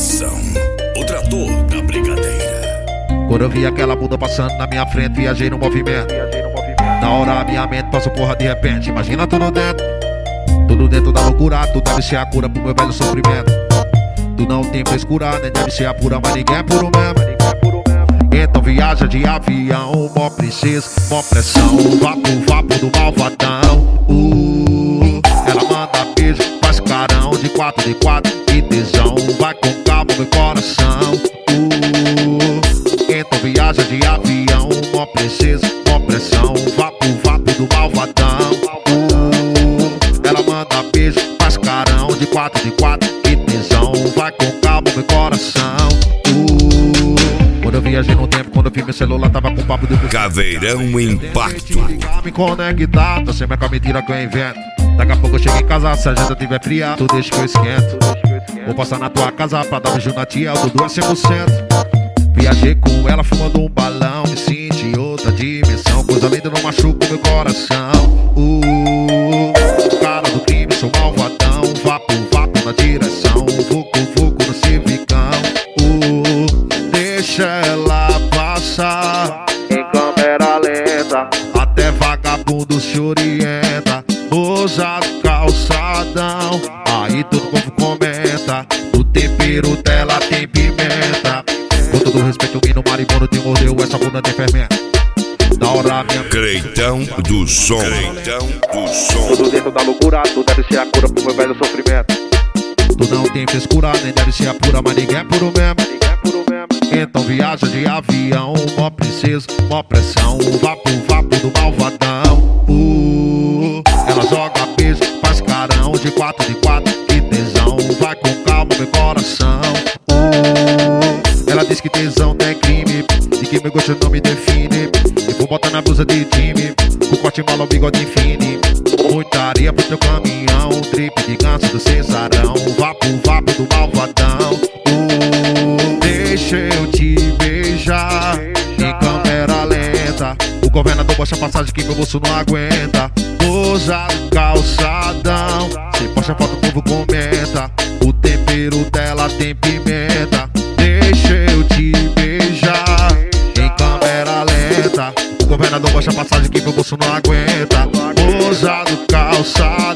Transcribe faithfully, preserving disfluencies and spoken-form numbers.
Atenção, o trator da brincadeira. Quando eu vi aquela bunda passando na minha frente, viajei no movimento. Na hora a minha mente passou porra de repente. Imagina tudo dentro, tudo dentro da loucura. Tu deve ser a cura pro meu velho sofrimento. Tu não tem frescura, nem deve ser a pura, mas ninguém é puro mesmo. Então viaja de avião, mó princesa, mó pressão. Vapo, vapo do malvadão. uh, Ela manda beijo, faz carão. De quatro, de quatro, que tesão. Vai com calma meu coração. uh, Então viaja de avião, mó princesa, mó pressão. Vapo, vapo do malvadão. uh, Ela manda beijo, faz carão. De quatro, de quatro, que tesão. Vai com calma meu coração. uh, Quando eu viajei no tempo, quando eu vi meu celular, tava com papo de Caveirão Impacto. Me conectar, tô sempre com a mentira que eu invento. Daqui a pouco eu chego em casa, se a janta tiver fria, tu deixa que eu esquento. Vou passar na tua casa pra dar um beijo na tia, o Dudu é cem por cento. Viajei com ela fumando um balão, me senti em outra dimensão. Coisa linda não machuca o meu coração. uh, Cara do crime, sou malvadão. Vapo, vapo na direção. Vucu, vucu no civicão. uh, Deixa ela passar em câmera lenta, até vagabundo se orienta. Ousado calçadão, aí todo povo comenta. O tempero dela tem pimenta. Com todo respeito, o menino maribondo te mordeu, essa bunda tem fermento. Na hora minha Creitão do som. Creitão do som. tudo dentro da loucura, tu deve ser a cura pro meu velho sofrimento. Tu não tem frescura, nem deve ser a pura, mas ninguém é puro mesmo. Então viaja de avião, mó princesa, mó pressão. Vapo, vapo do malvadão. uh, Ela joga beijo, faz carão. De quatro, de quatro, que tesão. Vai com calma meu coração. uh, Ela diz que tesão não é crime, e que meu gosto não me define. E vou botar na blusa de time, com corte mal ao bigode fine. Muita areia pro teu caminhão, trip de ganso do cesarão. Vapo, vapo do malvadão. uh, Deixa eu te beijar em câmera lenta. O governador baixa a passagem que meu bolso não aguenta. Ousado calçadão, se posta foto o povo comenta. O tempero dela tem pimenta. Deixa eu te beijar em câmera lenta. O governador baixa a passagem que meu bolso não aguenta. Ousado calçadão.